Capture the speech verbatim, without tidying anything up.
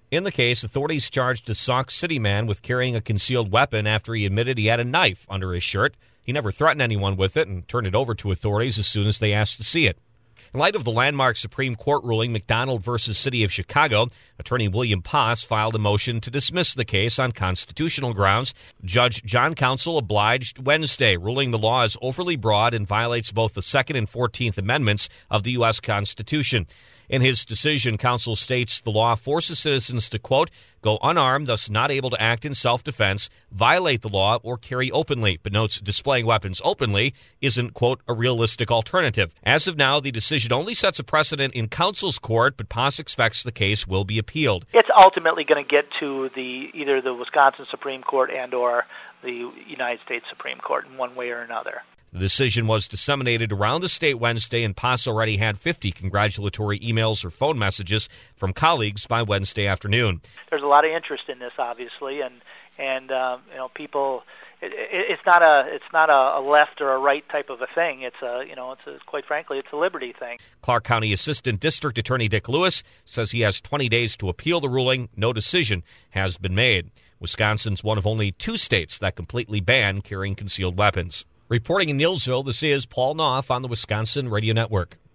In the case, authorities charged a Sauk City man with carrying a concealed weapon after he admitted he had a knife under his shirt. He never threatened anyone with it and turned it over to authorities as soon as they asked to see it. In light of the landmark Supreme Court ruling McDonald versus City of Chicago, attorney William Poss filed a motion to dismiss the case on constitutional grounds. Judge John Council obliged Wednesday, ruling the law is overly broad and violates both the Second and Fourteenth Amendments of the U S Constitution. In his decision, counsel states the law forces citizens to, quote, go unarmed, thus not able to act in self-defense, violate the law, or carry openly, but notes displaying weapons openly isn't, quote, a realistic alternative. As of now, the decision only sets a precedent in counsel's court, but Poss expects the case will be appealed. It's ultimately going to get to the either the Wisconsin Supreme Court and or the United States Supreme Court in one way or another. The decision was disseminated around the state Wednesday, and Poss already had fifty congratulatory emails or phone messages from colleagues by Wednesday afternoon. There's a lot of interest in this, obviously, and and um, you know, people. It, it, it's not a it's not a, a left or a right type of a thing. It's a you know it's a, quite frankly it's a liberty thing. Clark County Assistant District Attorney Dick Lewis says he has twenty days to appeal the ruling. No decision has been made. Wisconsin's one of only two states that completely ban carrying concealed weapons. Reporting in Neillsville, this is Paul Knopf on the Wisconsin Radio Network.